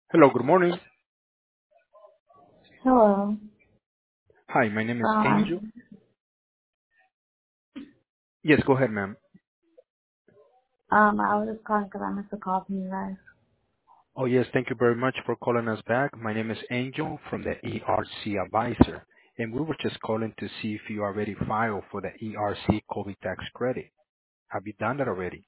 Hello, good morning. Hello. Hi, my name is Um, Angel. Yes, go ahead, ma'am. I was just calling because I missed a call from you guys. Oh, yes, thank you very much for calling us back. My name is Angel from the ERC Advisor, and we were just calling to see if you already filed for the ERC COVID tax credit. Have you done that already?